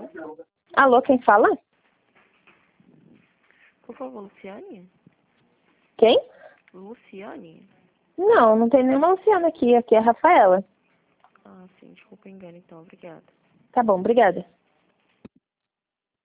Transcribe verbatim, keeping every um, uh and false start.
Alô, quem fala? Por favor, Luciane? Quem? Luciane? Não, não tem nenhuma Luciana aqui. Aqui é a Rafaela. Ah, sim, desculpa o engano então, obrigada. Tá bom, obrigada.